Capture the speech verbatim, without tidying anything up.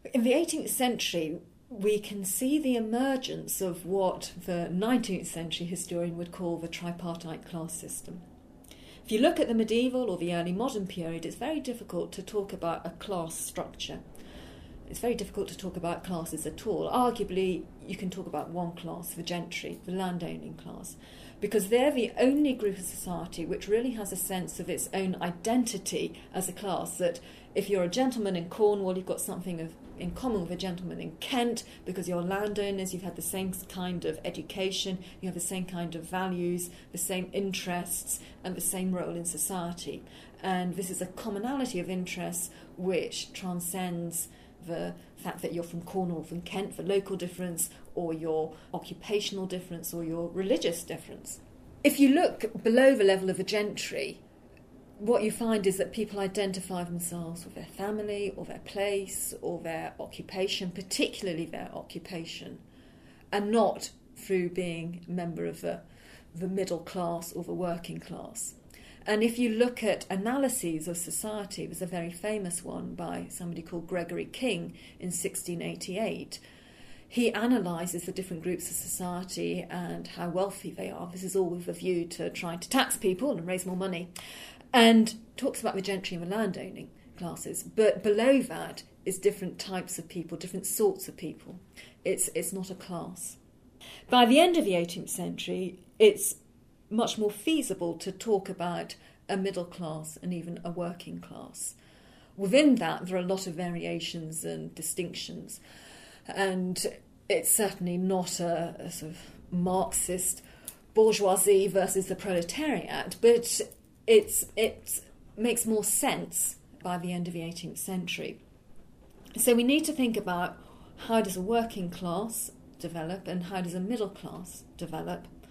In the eighteenth century, we can see the emergence of what the nineteenth century historian would call the tripartite class system. If you look at the medieval or the early modern period, it's very difficult to talk about a class structure. It's very difficult to talk about classes at all. Arguably, you can talk about one class, the gentry, the landowning class, because they're the only group of society which really has a sense of its own identity as a class, that if you're a gentleman in Cornwall, you've got something of, in common with a gentleman in Kent, because you're landowners, you've had the same kind of education, you have the same kind of values, the same interests, and the same role in society. And this is a commonality of interests which transcends the fact that you're from Cornwall, from Kent, the local difference, or your occupational difference, or your religious difference. If you look below the level of the gentry, what you find is that people identify themselves with their family, or their place, or their occupation, particularly their occupation, and not through being a member of the, the middle class or the working class. And if you look at analyses of society, there's a very famous one by somebody called Gregory King in sixteen eighty-eight. He analyses the different groups of society and how wealthy they are. This is all with a view to trying to tax people and raise more money. And talks about the gentry and the landowning classes. But below that is different types of people, different sorts of people. It's, it's not a class. By the end of the eighteenth century, it's much more feasible to talk about a middle class and even a working class. Within that, there are a lot of variations and distinctions, and it's certainly not a, a sort of Marxist bourgeoisie versus the proletariat, but it's it makes more sense by the end of the eighteenth century. So we need to think about how does a working class develop and how does a middle class develop.